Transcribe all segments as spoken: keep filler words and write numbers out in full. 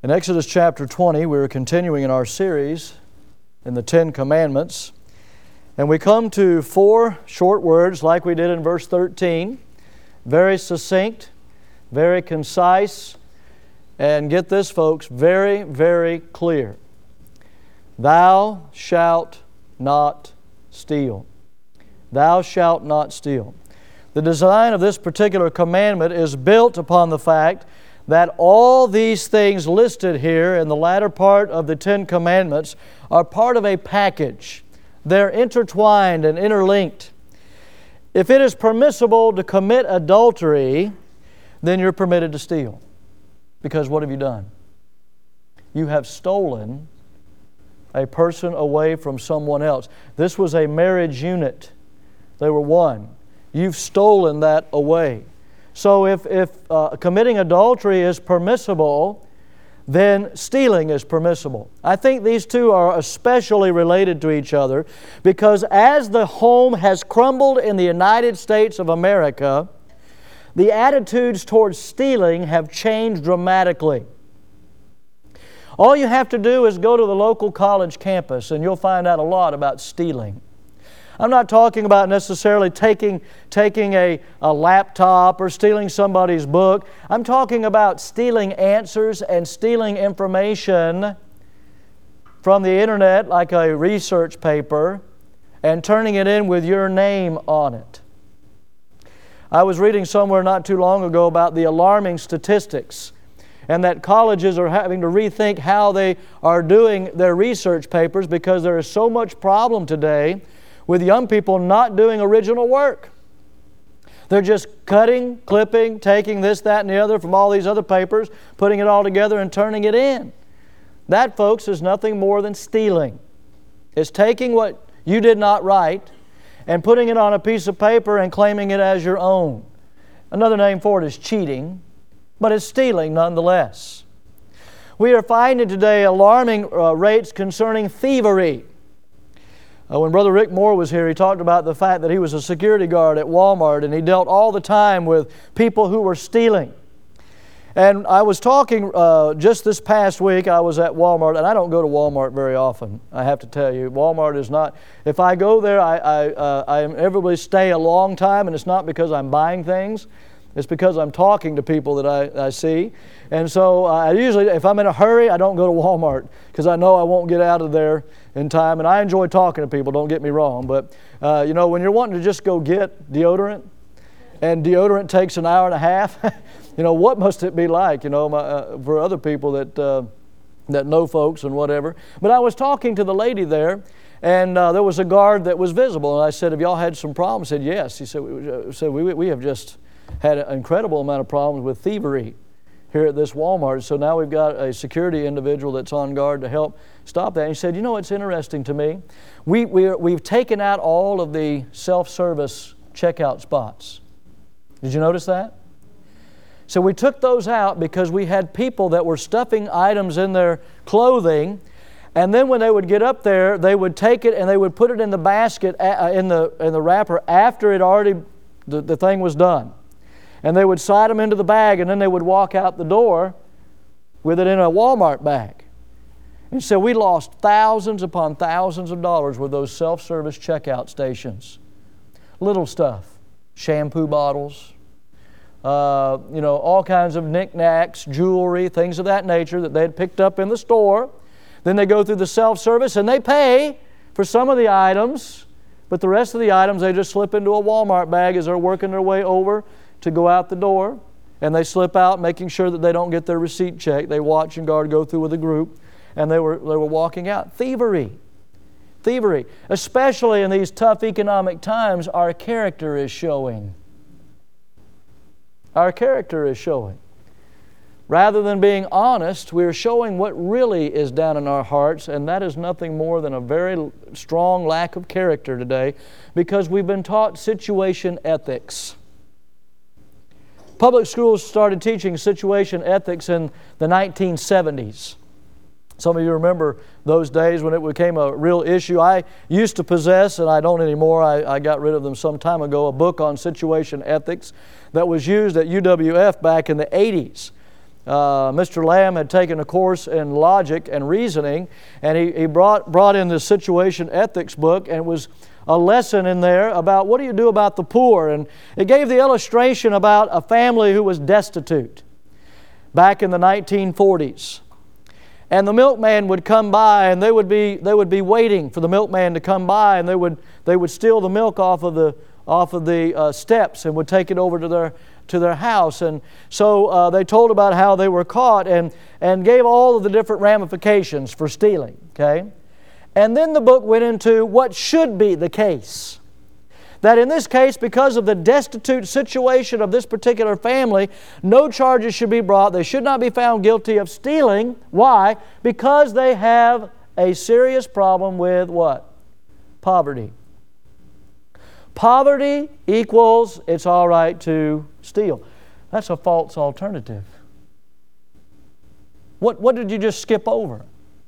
In Exodus chapter twenty, we're continuing in our series in the Ten Commandments. And we come to four short words like we did in verse thirteen. Very succinct, very concise, and get this, folks, very, very clear. Thou shalt not steal. Thou shalt not steal. The design of this particular commandment is built upon the fact that all these things listed here in the latter part of the Ten Commandments are part of a package. They're intertwined and interlinked. If it is permissible to commit adultery, then you're permitted to steal. Because what have you done? You have stolen a person away from someone else. This was a marriage unit. They were one. You've stolen that away. So if, if uh, committing adultery is permissible, then stealing is permissible. I think these two are especially related to each other because as the home has crumbled in the United States of America, the attitudes towards stealing have changed dramatically. All you have to do is go to the local college campus and you'll find out a lot about stealing. I'm not talking about necessarily taking, taking a, a laptop or stealing somebody's book. I'm talking about stealing answers and stealing information from the internet like a research paper and turning it in with your name on it. I was reading somewhere not too long ago about the alarming statistics and that colleges are having to rethink how they are doing their research papers because there is so much problem today with young people not doing original work. They're just cutting, clipping, taking this, that, and the other from all these other papers, putting it all together and turning it in. That, folks, is nothing more than stealing. It's taking what you did not write and putting it on a piece of paper and claiming it as your own. Another name for it is cheating, but it's stealing nonetheless. We are finding today alarming uh, rates concerning thievery. Uh, when Brother Rick Moore was here, he talked about the fact that he was a security guard at Walmart and he dealt all the time with people who were stealing. And I was talking uh, just this past week, I was at Walmart, and I don't go to Walmart very often, I have to tell you. Walmart is not, if I go there, I, I, uh, I inevitably stay a long time, and it's not because I'm buying things. It's because I'm talking to people that I, I see. And so uh, I usually, if I'm in a hurry, I don't go to Walmart because I know I won't get out of there in time. And I enjoy talking to people, don't get me wrong. But, uh, you know, when you're wanting to just go get deodorant, and deodorant takes an hour and a half, you know, what must it be like, you know, my, uh, for other people that, uh, that know folks and whatever. But I was talking to the lady there, and uh, there was a guard that was visible. And I said, have y'all had some problems? He said, yes. He said, we, said, we, we have just had an incredible amount of problems with thievery here at this Walmart. So now we've got a security individual that's on guard to help stop that. And he said, you know what's interesting to me? We, we, we've taken out all of the self-service checkout spots. Did you notice that? So we took those out because we had people that were stuffing items in their clothing, and then when they would get up there, they would take it and they would put it in the basket, uh, in the, in the wrapper after it already, the, the thing was done. And they would slide them into the bag, and then they would walk out the door with it in a Walmart bag. And so we lost thousands upon thousands of dollars with those self-service checkout stations. Little stuff, shampoo bottles, uh, you know, all kinds of knickknacks, jewelry, things of that nature that they had picked up in the store. Then they go through the self-service, and they pay for some of the items, but the rest of the items they just slip into a Walmart bag as they're working their way over to go out the door, and they slip out making sure that they don't get their receipt checked. They watch and guard go through with a group, and they were, they were walking out. Thievery. Thievery. Especially in these tough economic times, our character is showing. Our character is showing. Rather than being honest, we are showing what really is down in our hearts, and that is nothing more than a very strong lack of character today because we've been taught situation ethics. Public schools started teaching situation ethics in the nineteen seventies. Some of you remember those days when it became a real issue. I used to possess, and I don't anymore, I, I got rid of them some time ago, a book on situation ethics that was used at U W F back in the eighties. Uh, Mister Lamb had taken a course in logic and reasoning, and he, he brought, brought in this situation ethics book, and it was a lesson in there about what do you do about the poor. And it gave the illustration about a family who was destitute back in the nineteen forties. And the milkman would come by, and they would be, they would be waiting for the milkman to come by, and they would, they would steal the milk off of the, off of the uh, steps and would take it over to their to their house. And so uh, they told about how they were caught and, and gave all of the different ramifications for stealing. Okay? And then the book went into what should be the case. That in this case, because of the destitute situation of this particular family, no charges should be brought. They should not be found guilty of stealing. Why? Because they have a serious problem with what? Poverty. Poverty equals it's all right to steal. That's a false alternative. What, what did you just skip over?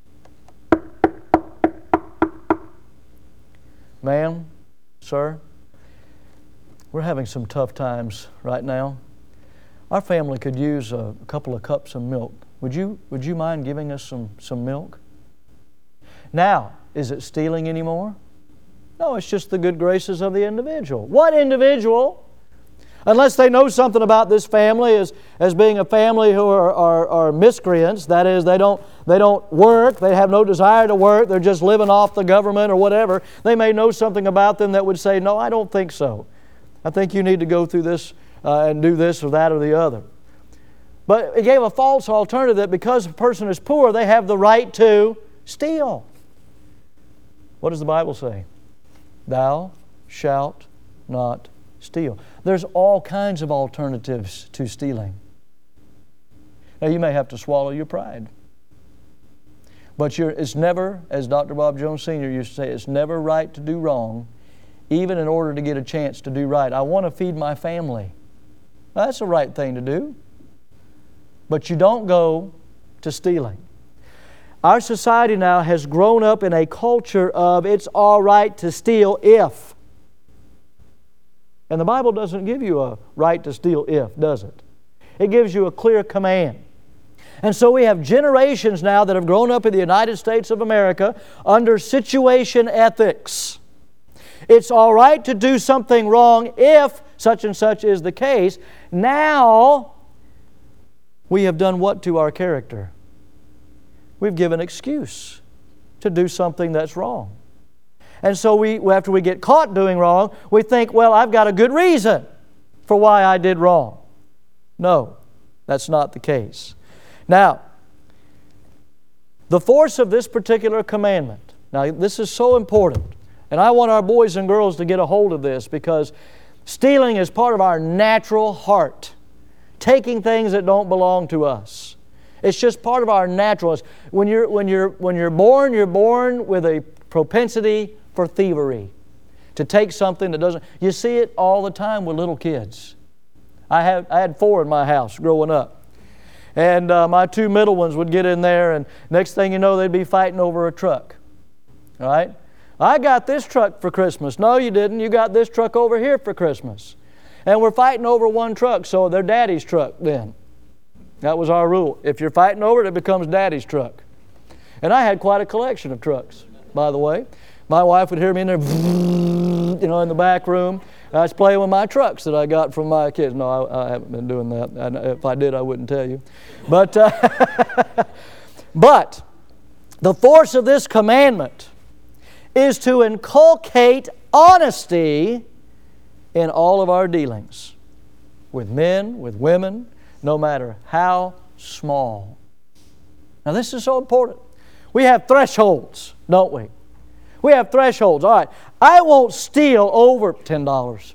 Ma'am, sir, we're having some tough times right now. Our family could use a couple of cups of milk. Would you, would you mind giving us some, some milk? Now, is it stealing anymore? No, it's just the good graces of the individual. What individual, unless they know something about this family as, as being a family who are, are, are miscreants, that is, they don't, they don't work, they have no desire to work, they're just living off the government or whatever, they may know something about them that would say, no, I don't think so. I think you need to go through this uh, and do this or that or the other. But it gave a false alternative that because a person is poor, they have the right to steal. What does the Bible say? Thou shalt not steal. There's all kinds of alternatives to stealing. Now you may have to swallow your pride. But you're, it's never, as Doctor Bob Jones Senior used to say, it's never right to do wrong, even in order to get a chance to do right. I want to feed my family. Well, that's the right thing to do. But you don't go to stealing. Our society now has grown up in a culture of it's all right to steal if. And the Bible doesn't give you a right to steal if, does it? It gives you a clear command. And so we have generations now that have grown up in the United States of America under situation ethics. It's all right to do something wrong if such and such is the case. Now, we have done what to our character? We've given excuse to do something that's wrong. And so we, after we get caught doing wrong, we think, well, I've got a good reason for why I did wrong. No, that's not the case. Now, the force of this particular commandment. Now, this is so important. And I want our boys and girls to get a hold of this because stealing is part of our natural heart. Taking things that don't belong to us. It's just part of our naturalness. When you're, when you're, when you're born, you're born with a propensity for thievery. To take something that doesn't... You see it all the time with little kids. I had, I had four in my house growing up. And uh, my two middle ones would get in there, and next thing you know, they'd be fighting over a truck. All right? I got this truck for Christmas. No, you didn't. You got this truck over here for Christmas. And we're fighting over one truck, so they're Daddy's truck then. That was our rule. If you're fighting over it, it becomes Daddy's truck. And I had quite a collection of trucks, by the way. My wife would hear me in there, you know, in the back room. I was playing with my trucks that I got from my kids. No, I, I haven't been doing that. And if I did, I wouldn't tell you. But, uh, but the force of this commandment is to inculcate honesty in all of our dealings with men, with women, no matter how small. Now this is so important. We have thresholds, don't we? We have thresholds. All right, I won't steal over ten dollars.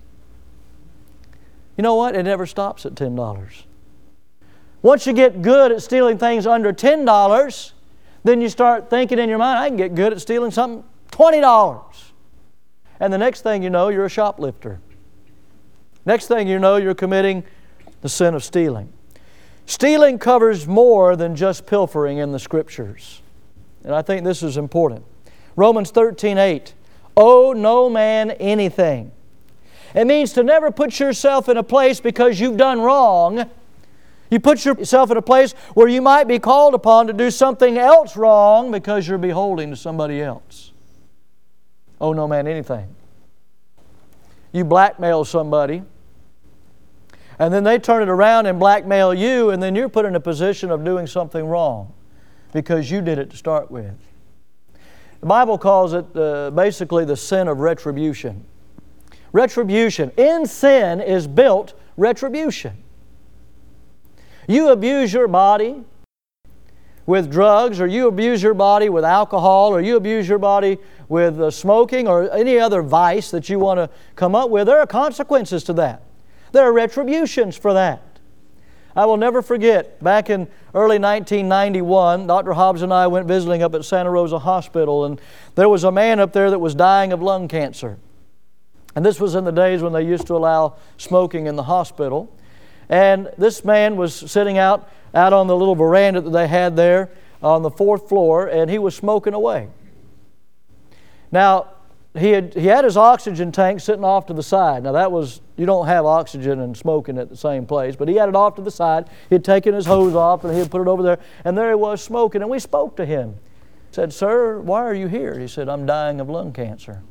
You know what? It never stops at ten dollars. Once you get good at stealing things under ten dollars, then you start thinking in your mind, I can get good at stealing something twenty dollars. And the next thing you know, you're a shoplifter. Next thing you know, you're committing the sin of stealing. Stealing covers more than just pilfering in the Scriptures. And I think this is important. Romans thirteen eight, owe no man anything. It means to never put yourself in a place because you've done wrong. You put yourself in a place where you might be called upon to do something else wrong because you're beholding to somebody else. Oh no man, anything. You blackmail somebody, and then they turn it around and blackmail you, and then you're put in a position of doing something wrong because you did it to start with. The Bible calls it uh, basically the sin of retribution. Retribution. In sin is built retribution. You abuse your body with drugs, or you abuse your body with alcohol, or you abuse your body with uh, smoking, or any other vice that you want to come up with, there are consequences to that. There are retributions for that. I will never forget, back in early nineteen ninety-one, Doctor Hobbs and I went visiting up at Santa Rosa Hospital, and there was a man up there that was dying of lung cancer. And this was in the days when they used to allow smoking in the hospital. And this man was sitting out, out on the little veranda that they had there on the fourth floor, and he was smoking away. Now, he had, he had his oxygen tank sitting off to the side. Now that was, you don't have oxygen and smoking at the same place, but he had it off to the side. He had taken his hose off and he had put it over there, and there he was smoking, and we spoke to him. Said, "Sir, why are you here?" He said, "I'm dying of lung cancer."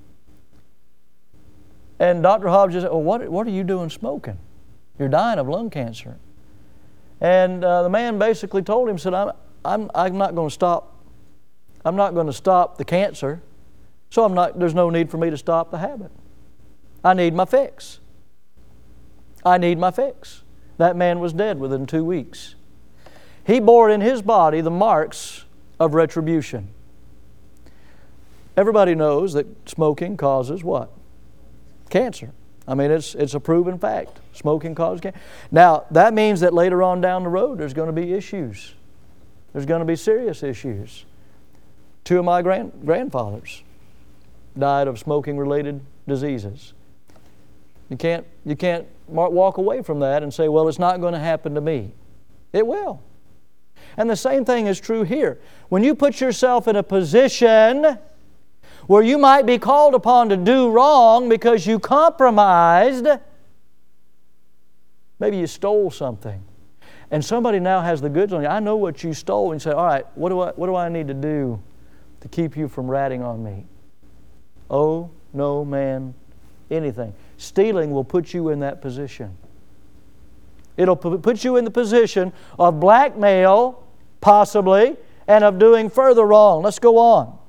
And Doctor Hobbs said, "Well, what, what are you doing smoking? You're dying of lung cancer." And uh, the man basically told him, said, I'm, I'm, I'm not going to stop. I'm not going to stop the cancer. So I'm not, there's no need for me to stop the habit. I need my fix. I need my fix. That man was dead within two weeks. He bore in his body the marks of retribution. Everybody knows that smoking causes what? Cancer. I mean, it's, it's a proven fact. Smoking causes cancer. Now, that means that later on down the road, there's going to be issues. There's going to be serious issues. Two of my grand, grandfathers died of smoking-related diseases. You can't, you can't walk away from that and say, well, it's not going to happen to me. It will. And the same thing is true here. When you put yourself in a position where you might be called upon to do wrong because you compromised, maybe you stole something, and somebody now has the goods on you. I know what you stole. And you say, all right, what do I, what do I need to do to keep you from ratting on me? Oh, no, man, anything. Stealing will put you in that position. It'll put you in the position of blackmail, possibly, and of doing further wrong. Let's go on.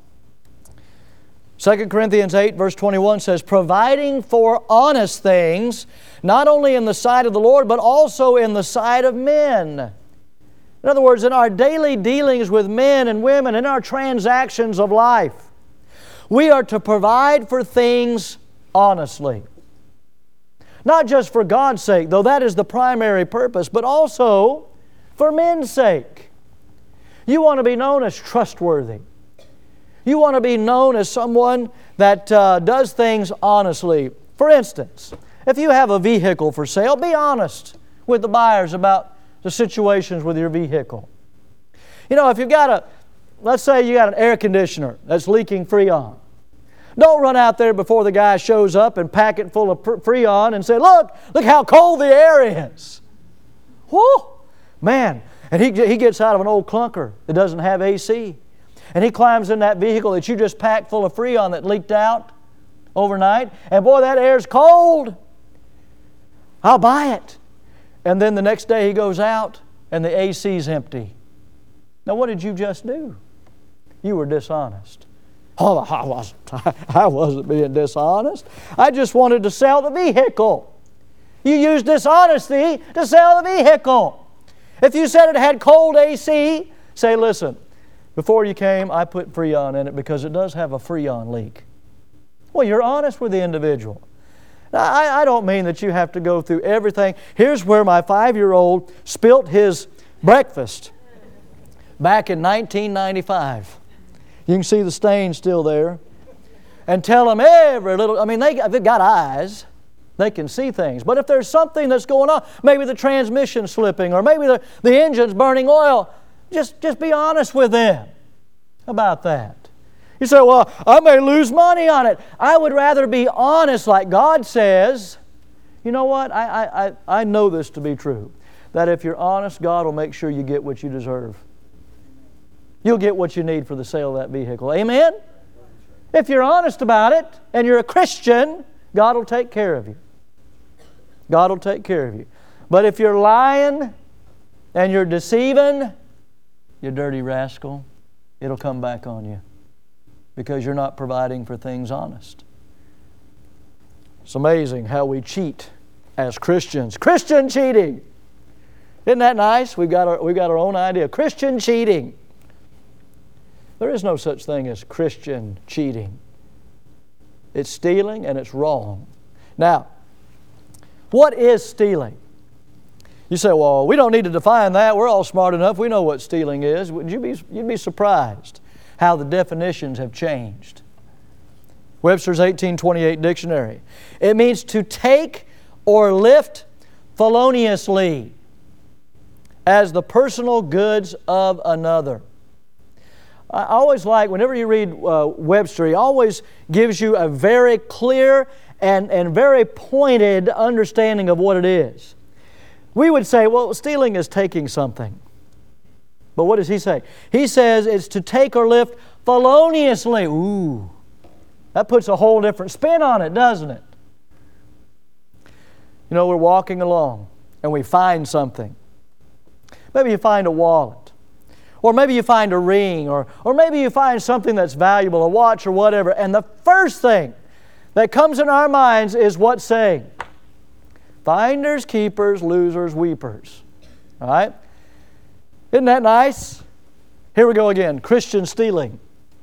Second Corinthians eight, verse twenty-one says, providing for honest things, not only in the sight of the Lord, but also in the sight of men. In other words, in our daily dealings with men and women, in our transactions of life, we are to provide for things honestly. Not just for God's sake, though that is the primary purpose, but also for men's sake. You want to be known as trustworthy. You want to be known as someone that uh, does things honestly. For instance, if you have a vehicle for sale, be honest with the buyers about the situations with your vehicle. You know, if you've got a, let's say you got an air conditioner that's leaking Freon. Don't run out there before the guy shows up and pack it full of Freon and say, look, look how cold the air is. Whoo! Man, and he, he gets out of an old clunker that doesn't have A C. And he climbs in that vehicle that you just packed full of Freon that leaked out overnight. And boy, that air's cold. I'll buy it. And then the next day he goes out and the A C's empty. Now what did you just do? You were dishonest. Oh, I wasn't. I wasn't being dishonest. I just wanted to sell the vehicle. You used dishonesty to sell the vehicle. If you said it had cold A C, say, listen, before you came, I put Freon in it because it does have a Freon leak. Well, you're honest with the individual. Now, I, I don't mean that you have to go through everything. Here's where my five-year-old spilt his breakfast back in nineteen ninety-five. You can see the stain still there. And tell them every little, I mean, they, they've got eyes. They can see things. But if there's something that's going on, maybe the transmission's slipping, or maybe the, the engine's burning oil, just, just be honest with them about that. You say, well, I may lose money on it. I would rather be honest like God says. You know what? I, I, I know this to be true. that if you're honest, God will make sure you get what you deserve. You'll get what you need for the sale of that vehicle. Amen? If you're honest about it and you're a Christian, God will take care of you. God will take care of you. But if you're lying and you're deceiving, you dirty rascal, it'll come back on you because you're not providing for things honest. It's amazing how we cheat as Christians. Christian cheating! Isn't that nice? We've got our, we've got our own idea. Christian cheating. There is no such thing as Christian cheating. It's stealing and it's wrong. Now, what is stealing? You say, well, we don't need to define that. We're all smart enough. We know what stealing is. Would you be, you'd be surprised how the definitions have changed. Webster's eighteen twenty-eight dictionary. It means to take or lift feloniously as the personal goods of another. I always like, whenever you read uh, Webster, he always gives you a very clear and, and very pointed understanding of what it is. We would say, well, stealing is taking something. But what does he say? He says it's to take or lift feloniously. Ooh, that puts a whole different spin on it, doesn't it? You know, we're walking along and we find something. Maybe you find a wallet. Or maybe you find a ring, or, or maybe you find something that's valuable, a watch or whatever, and the first thing that comes in our minds is what saying? Finders, keepers, losers, weepers. All right? Isn't that nice? Here we go again. Christian stealing.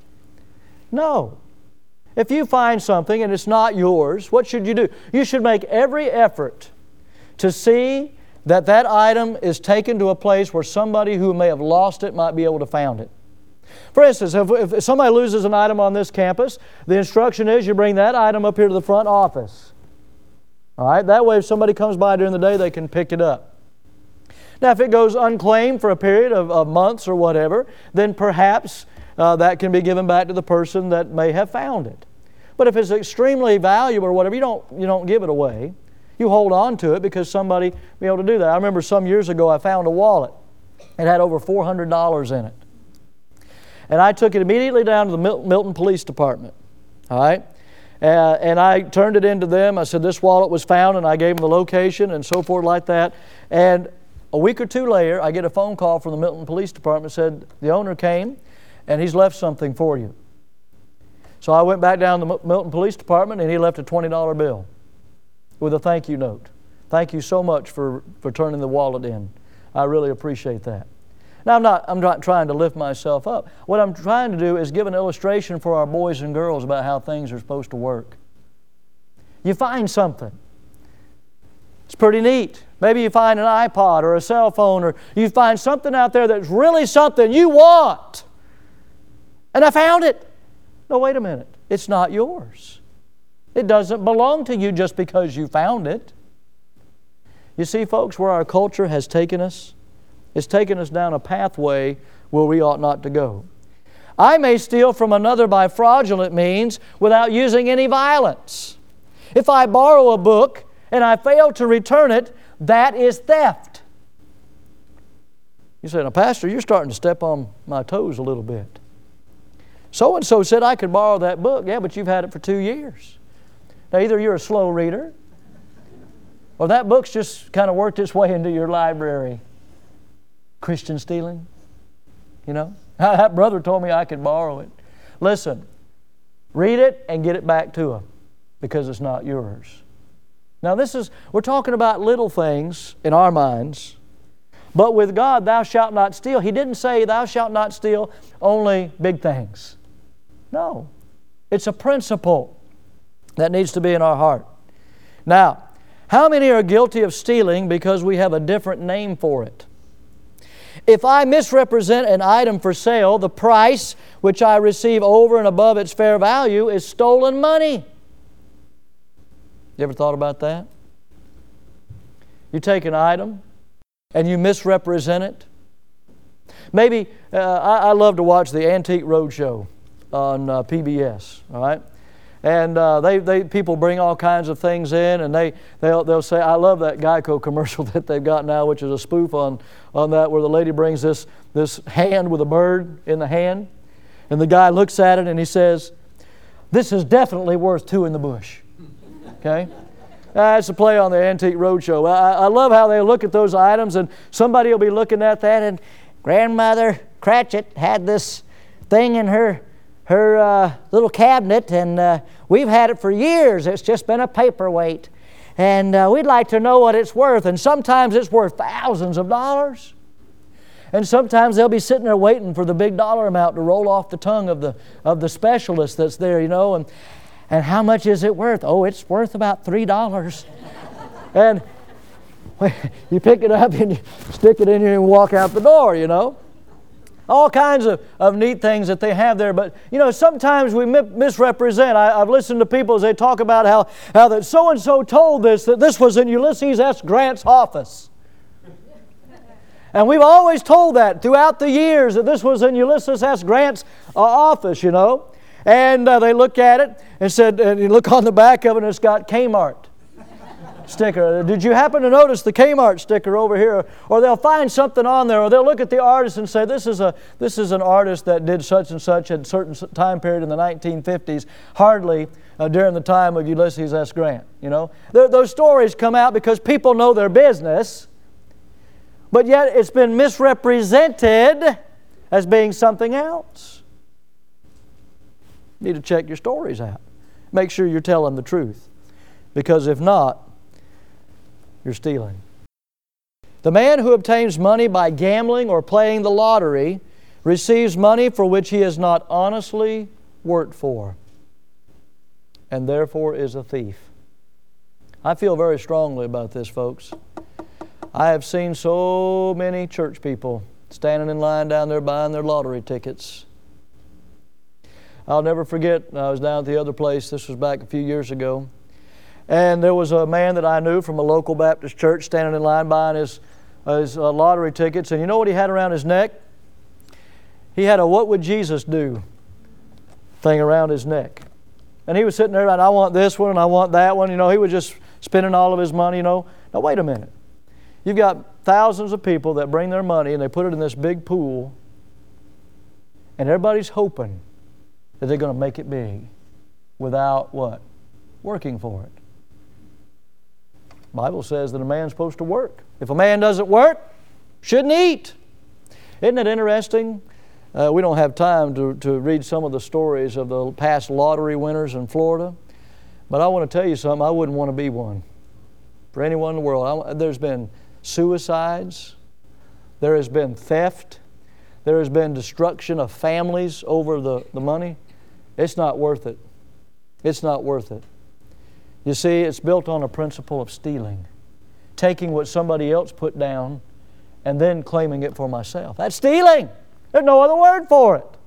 No. If you find something and it's not yours, what should you do? You should make every effort to see that that item is taken to a place where somebody who may have lost it might be able to find it. For instance, if, if somebody loses an item on this campus, the instruction is you bring that item up here to the front office. All right? That way if somebody comes by during the day, they can pick it up. Now, if it goes unclaimed for a period of, of months or whatever, then perhaps uh, that can be given back to the person that may have found it. But if it's extremely valuable or whatever, you don't, you don't give it away. You hold on to it because somebody be able to do that. I remember some years ago I found a wallet. It had over four hundred dollars in it. And I took it immediately down to the Milton Police Department. All right? Uh, and I turned it into them. I said this wallet was found, and I gave them the location and so forth like that. And a week or two later, I get a phone call from the Milton Police Department. Said the owner came and he's left something for you. So I went back down to the Milton Police Department and he left a twenty dollar bill with a thank you note. Thank you so much for, for turning the wallet in. I really appreciate that. Now, I'm not, I'm not trying to lift myself up. What I'm trying to do is give an illustration for our boys and girls about how things are supposed to work. You find something. It's pretty neat. Maybe you find an iPod or a cell phone, or you find something out there that's really something you want. And I found it. No, wait a minute. It's not yours. It doesn't belong to you just because you found it. You see, folks, where our culture has taken us, it's taken us down a pathway where we ought not to go. I may steal from another by fraudulent means without using any violence. If I borrow a book and I fail to return it, that is theft. You say, now, Pastor, you're starting to step on my toes a little bit. So-and-so said I could borrow that book. Yeah, but you've had it for two years. Now, either you're a slow reader, or that book's just kind of worked its way into your library. Christian stealing, you know? That brother told me I could borrow it. Listen, read it and get it back to him because it's not yours. Now, this is, we're talking about little things in our minds, but with God, thou shalt not steal. He didn't say thou shalt not steal only big things. No, it's a principle that needs to be in our heart. Now, how many are guilty of stealing because we have a different name for it? If I misrepresent an item for sale, the price which I receive over and above its fair value is stolen money. You ever thought about that? You take an item and you misrepresent it. Maybe, uh, I, I love to watch the Antique Roadshow on uh, P B S, all right? And uh, they, they people bring all kinds of things in, and they, they'll, they'll say, I love that Geico commercial that they've got now, which is a spoof on, on that, where the lady brings this, this hand with a bird in the hand, and the guy looks at it and he says, this is definitely worth two in the bush. Okay? That's a play on the Antique Roadshow. I, I love how they look at those items, and somebody will be looking at that, and Grandmother Cratchit had this thing in her her uh, little cabinet, and uh, we've had it for years. It's just been a paperweight. And uh, we'd like to know what it's worth. And sometimes it's worth thousands of dollars. And sometimes they'll be sitting there waiting for the big dollar amount to roll off the tongue of the of the specialist that's there, you know. And, and how much is it worth? Oh, it's worth about three dollars. And you pick it up and you stick it in here and walk out the door, you know. All kinds of, of neat things that they have there. But, you know, sometimes we mi- misrepresent. I, I've listened to people as they talk about how, how that so-and-so told this, that this was in Ulysses S. Grant's office. And we've always told that throughout the years, that this was in Ulysses S. Grant's uh, office, you know. And uh, they look at it and said, and you look on the back of it and it's got Kmart sticker. Did you happen to notice the Kmart sticker over here? Or they'll find something on there, or they'll look at the artist and say, this is a this is an artist that did such and such at a certain time period in the nineteen fifties, hardly uh, during the time of Ulysses S. Grant. You know, Th- those stories come out because people know their business, but yet it's been misrepresented as being something else. You need to check your stories out. Make sure you're telling the truth, because if not, you're stealing. The man who obtains money by gambling or playing the lottery receives money for which he has not honestly worked for, and therefore is a thief. I feel very strongly about this, folks. I have seen so many church people standing in line down there buying their lottery tickets. I'll never forget, I was down at the other place, this was back a few years ago, and there was a man that I knew from a local Baptist church standing in line buying his, his uh, lottery tickets. And you know what he had around his neck? He had a "What would Jesus do" thing around his neck. And he was sitting there and I want this one and I want that one. You know, he was just spending all of his money, you know. Now wait a minute. You've got thousands of people that bring their money and they put it in this big pool, and everybody's hoping that they're going to make it big without what? Working for it. The Bible says that a man's supposed to work. If a man doesn't work, shouldn't eat. Isn't it interesting? Uh, we don't have time to, to read some of the stories of the past lottery winners in Florida, but I want to tell you something. I wouldn't want to be one for anyone in the world. I, there's been suicides. There has been theft. There has been destruction of families over the, the money. It's not worth it. It's not worth it. You see, it's built on a principle of stealing. Taking what somebody else put down and then claiming it for myself. That's stealing. There's no other word for it.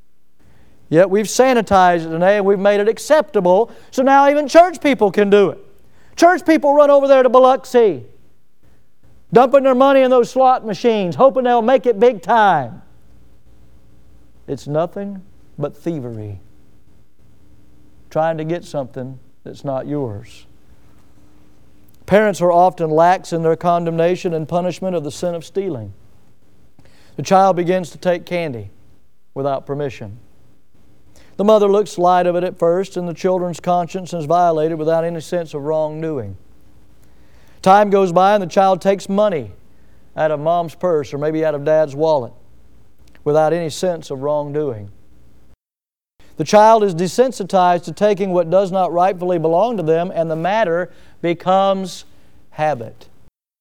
Yet we've sanitized it today and we've made it acceptable, so now even church people can do it. Church people run over there to Biloxi, dumping their money in those slot machines, hoping they'll make it big time. It's nothing but thievery. Trying to get something that's not yours. Parents are often lax in their condemnation and punishment of the sin of stealing. The child begins to take candy without permission. The mother looks light of it at first, and the children's conscience is violated without any sense of wrongdoing. Time goes by and the child takes money out of mom's purse or maybe out of dad's wallet without any sense of wrongdoing. The child is desensitized to taking what does not rightfully belong to them, and the matter becomes habit.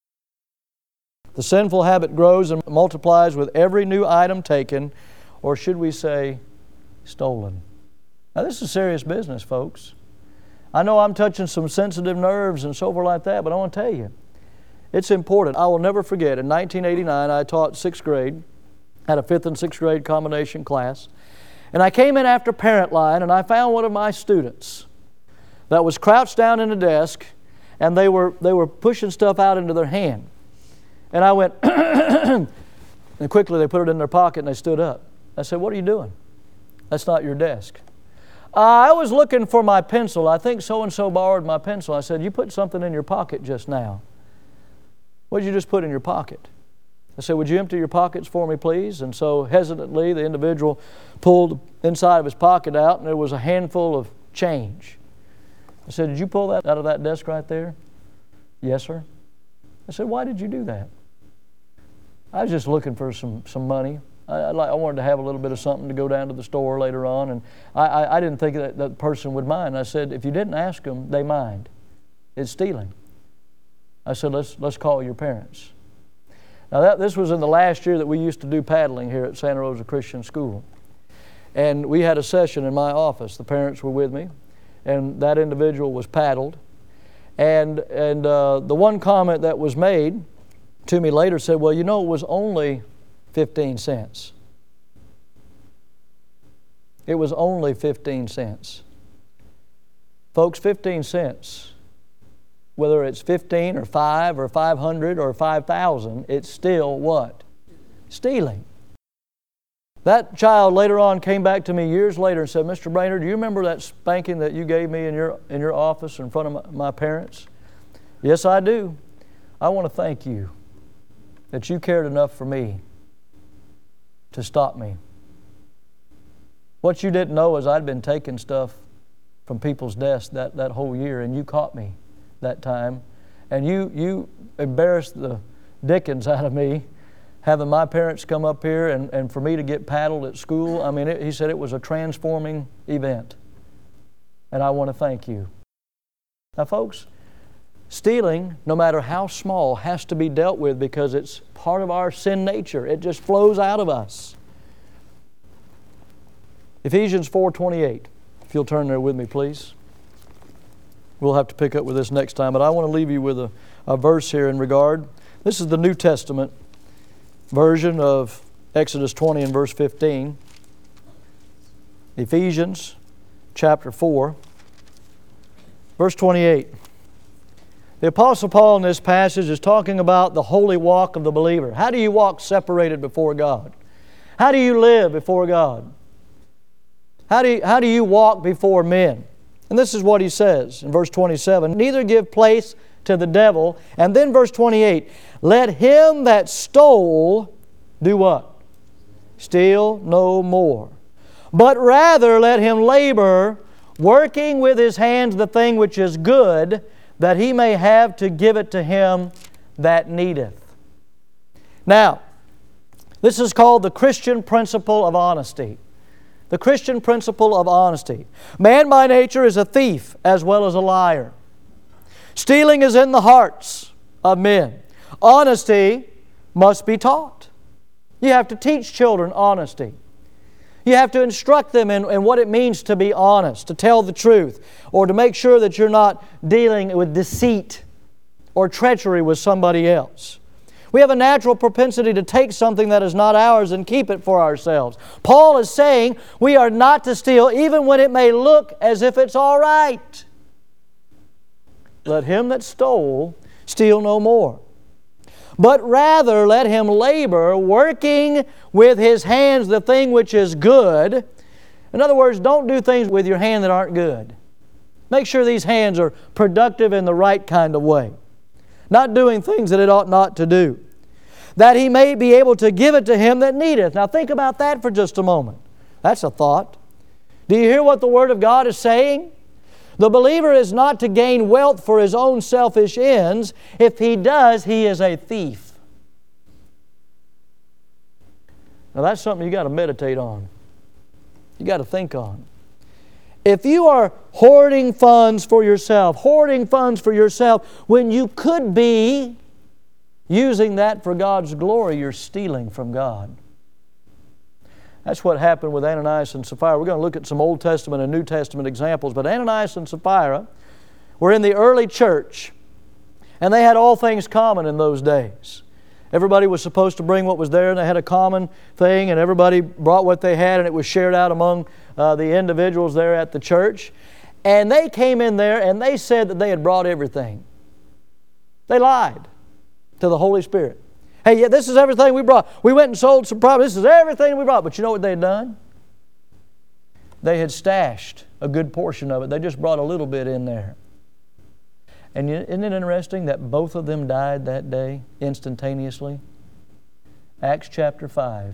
The sinful habit grows and multiplies with every new item taken, or should we say, stolen. Now this is serious business, folks. I know I'm touching some sensitive nerves and so forth like that, but I want to tell you, it's important. I will never forget, in nineteen eighty-nine, I taught sixth grade, had a fifth and sixth grade combination class, and I came in after parent line and I found one of my students that was crouched down in a desk, and they were they were pushing stuff out into their hand. And I went, and quickly they put it in their pocket and they stood up. I said, "What are you doing? That's not your desk." I was looking for my pencil. I think so-and-so borrowed my pencil. I said, you put something in your pocket just now. What did you just put in your pocket? I said, would you empty your pockets for me, please? And so hesitantly, the individual pulled the inside of his pocket out, and there was a handful of change. I said, did you pull that out of that desk right there? Yes, sir. I said, why did you do that? I was just looking for some, some money. I, I, I wanted to have a little bit of something to go down to the store later on, and I, I, I didn't think that that person would mind. I said, if you didn't ask them, they mind. It's stealing. I said, let's, let's call your parents. Now, that, this was in the last year that we used to do paddling here at Santa Rosa Christian School. And we had a session in my office. The parents were with me, and that individual was paddled. And, and uh, the one comment that was made to me later said, well, you know, it was only fifteen cents. It was only fifteen cents. Folks, fifteen cents, whether it's fifteen or five or five hundred or five thousand, it's still what? Stealing. That child later on came back to me years later and said, Mister Brainerd, do you remember that spanking that you gave me in your, in your office in front of my, my parents? Yes, I do. I want to thank you that you cared enough for me to stop me. What you didn't know is I'd been taking stuff from people's desks that, that whole year, and you caught me that time. And you, you embarrassed the dickens out of me having my parents come up here and, and for me to get paddled at school. I mean, it, he said it was a transforming event. And I want to thank you. Now, folks, stealing, no matter how small, has to be dealt with because it's part of our sin nature. It just flows out of us. Ephesians four twenty-eight. If you'll turn there with me, please. We'll have to pick up with this next time, but I want to leave you with a, a verse here in regard. This is the New Testament version of Exodus twenty and verse fifteen. Ephesians chapter four, verse twenty-eight. The Apostle Paul in this passage is talking about the holy walk of the believer. How do you walk separated before God? How do you live before God? How do you, how do you walk before men? And this is what he says in verse twenty-seven. Neither give place to the devil. And then verse twenty-eight. Let him that stole do what? Steal no more. But rather let him labor, working with his hands the thing which is good, that he may have to give it to him that needeth. Now, this is called the Christian principle of honesty. The Christian principle of honesty. Man by nature is a thief as well as a liar. Stealing is in the hearts of men. Honesty must be taught. You have to teach children honesty. You have to instruct them in, in what it means to be honest, to tell the truth, or to make sure that you're not dealing with deceit or treachery with somebody else. We have a natural propensity to take something that is not ours and keep it for ourselves. Paul is saying we are not to steal even when it may look as if it's all right. Let him that stole steal no more, but rather let him labor, working with his hands the thing which is good. In other words, don't do things with your hand that aren't good. Make sure these hands are productive in the right kind of way. Not doing things that it ought not to do. That he may be able to give it to him that needeth. Now think about that for just a moment. That's a thought. Do you hear what the Word of God is saying? The believer is not to gain wealth for his own selfish ends. If he does, he is a thief. Now that's something you got to meditate on. You got to think on. If you are hoarding funds for yourself, hoarding funds for yourself, when you could be using that for God's glory, you're stealing from God. That's what happened with Ananias and Sapphira. We're going to look at some Old Testament and New Testament examples, but Ananias and Sapphira were in the early church, and they had all things common in those days. Everybody was supposed to bring what was there, and they had a common thing, and everybody brought what they had, and it was shared out among uh, the individuals there at the church. And they came in there, and they said that they had brought everything. They lied to the Holy Spirit. Hey, yeah, this is everything we brought. We went and sold some property. This is everything we brought. But you know what they had done? They had stashed a good portion of it. They just brought a little bit in there. And isn't it interesting that both of them died that day instantaneously? Acts chapter five.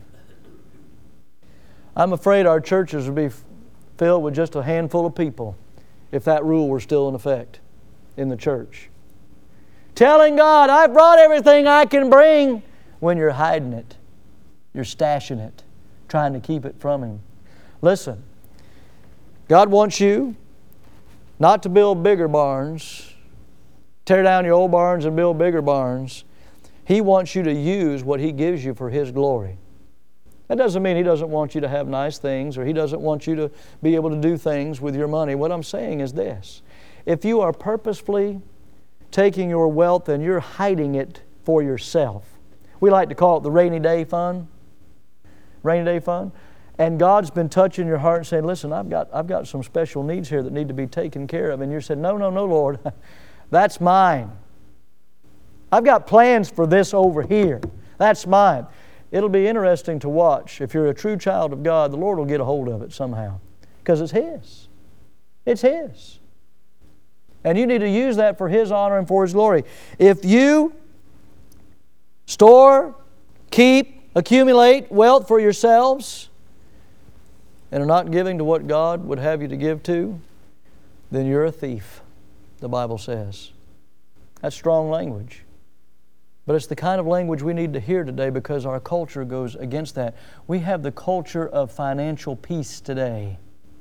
I'm afraid our churches would be filled with just a handful of people if that rule were still in effect in the church. Telling God, I brought everything I can bring, when you're hiding it. You're stashing it, trying to keep it from Him. Listen, God wants you not to build bigger barns, tear down your old barns and build bigger barns. He wants you to use what He gives you for His glory. That doesn't mean He doesn't want you to have nice things, or He doesn't want you to be able to do things with your money. What I'm saying is this. If you are purposefully taking your wealth and you're hiding it for yourself, we like to call it the rainy day fund. Rainy day fund. And God's been touching your heart and saying, listen, I've got, I've got some special needs here that need to be taken care of. And you said, no, no, no, Lord. That's mine. I've got plans for this over here. That's mine. It'll be interesting to watch. If you're a true child of God, the Lord will get a hold of it somehow. Because it's His. It's His. And you need to use that for His honor and for His glory. If you store, keep, accumulate wealth for yourselves and are not giving to what God would have you to give to, then you're a thief, the Bible says. That's strong language. But it's the kind of language we need to hear today because our culture goes against that. We have the culture of financial peace today.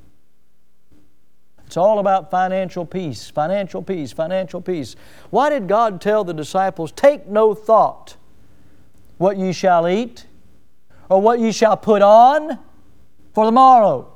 It's all about financial peace, financial peace, financial peace. Why did God tell the disciples, take no thought what ye shall eat or what ye shall put on for the morrow?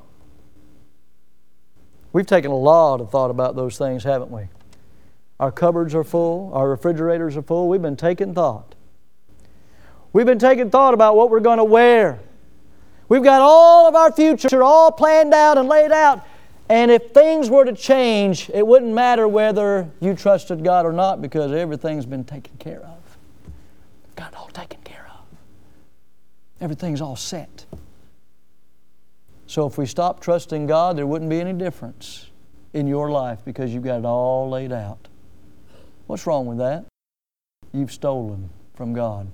We've taken a lot of thought about those things, haven't we? Our cupboards are full, our refrigerators are full. We've been taking thought. We've been taking thought about what we're going to wear. We've got all of our future all planned out and laid out. And if things were to change, it wouldn't matter whether you trusted God or not because everything's been taken care of. Got it all taken care of. Everything's all set. So if we stop trusting God, there wouldn't be any difference in your life because you've got it all laid out. What's wrong with that? You've stolen from God.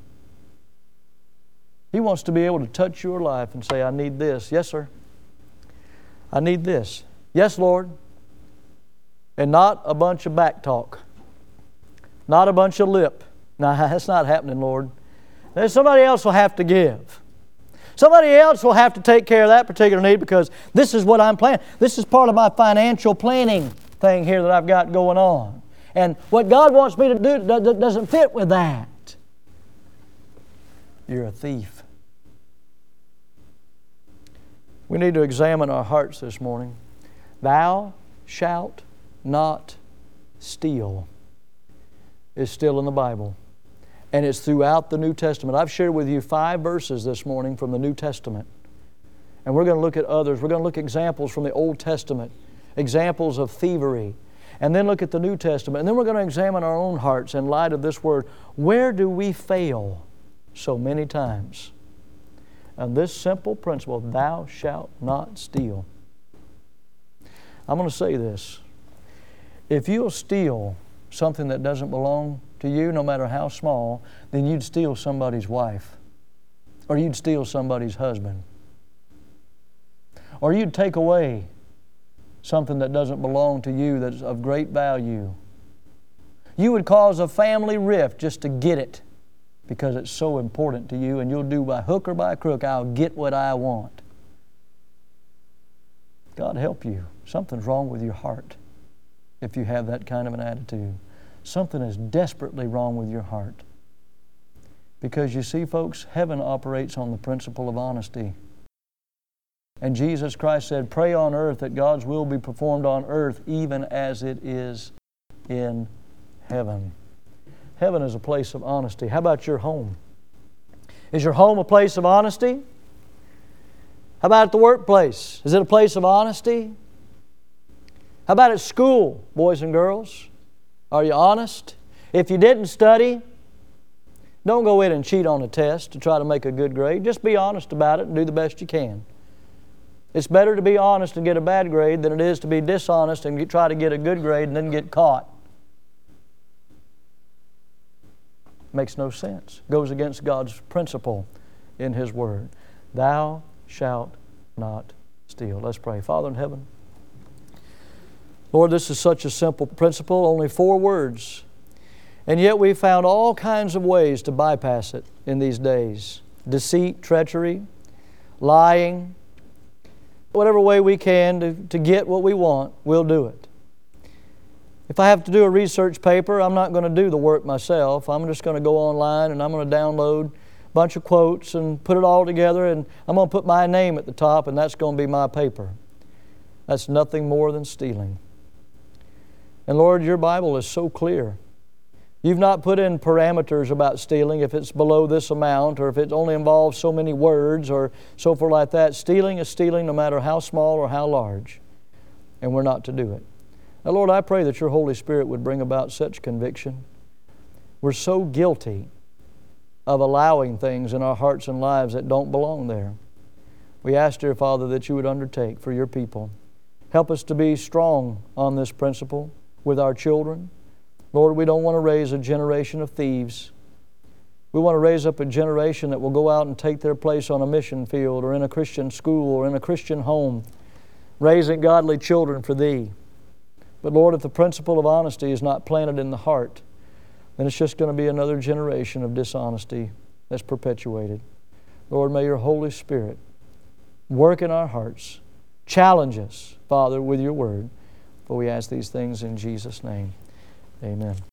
He wants to be able to touch your life and say, I need this. Yes, sir. I need this. Yes, Lord. And not a bunch of back talk. Not a bunch of lip. No, that's not happening, Lord. Then somebody else will have to give. Somebody else will have to take care of that particular need because this is what I'm planning. This is part of my financial planning thing here that I've got going on. And what God wants me to do doesn't fit with that. You're a thief. We need to examine our hearts this morning. Thou shalt not steal is still in the Bible. And it's throughout the New Testament. I've shared with you five verses this morning from the New Testament. And we're going to look at others. We're going to look at examples from the Old Testament, examples of thievery. And then look at the New Testament. And then we're going to examine our own hearts in light of this word. Where do we fail so many times? And this simple principle, thou shalt not steal. I'm going to say this. If you'll steal something that doesn't belong to you, no matter how small, then you'd steal somebody's wife. Or you'd steal somebody's husband. Or you'd take away something that doesn't belong to you that's of great value. You would cause a family rift just to get it because it's so important to you, and you'll do by hook or by crook, I'll get what I want. God help you. Something's wrong with your heart if you have that kind of an attitude. Something is desperately wrong with your heart. Because you see, folks, heaven operates on the principle of honesty. And Jesus Christ said, pray on earth that God's will be performed on earth even as it is in heaven. Heaven is a place of honesty. How about your home? Is your home a place of honesty? How about at the workplace? Is it a place of honesty? How about at school, boys and girls? Are you honest? If you didn't study, don't go in and cheat on a test to try to make a good grade. Just be honest about it and do the best you can. It's better to be honest and get a bad grade than it is to be dishonest and get, try to get a good grade and then get caught. Makes no sense. Goes against God's principle in His Word. Thou shalt not steal. Let's pray. Father in heaven, Lord, this is such a simple principle, only four words. And yet we found all kinds of ways to bypass it in these days. Deceit, treachery, lying. Whatever way we can to, to get what we want, we'll do it. If I have to do a research paper, I'm not going to do the work myself. I'm just going to go online and I'm going to download a bunch of quotes and put it all together, and I'm going to put my name at the top, and that's going to be my paper. That's nothing more than stealing. And Lord, Your Bible is so clear. You've not put in parameters about stealing, if it's below this amount or if it only involves so many words or so forth like that. Stealing is stealing no matter how small or how large, and we're not to do it. Now, Lord, I pray that Your Holy Spirit would bring about such conviction. We're so guilty of allowing things in our hearts and lives that don't belong there. We ask, dear Father, that You would undertake for Your people. Help us to be strong on this principle with our children. Lord, we don't want to raise a generation of thieves. We want to raise up a generation that will go out and take their place on a mission field or in a Christian school or in a Christian home, raising godly children for Thee. But Lord, if the principle of honesty is not planted in the heart, then it's just going to be another generation of dishonesty that's perpetuated. Lord, may Your Holy Spirit work in our hearts, challenge us, Father, with Your Word. For we ask these things in Jesus' name. Amen.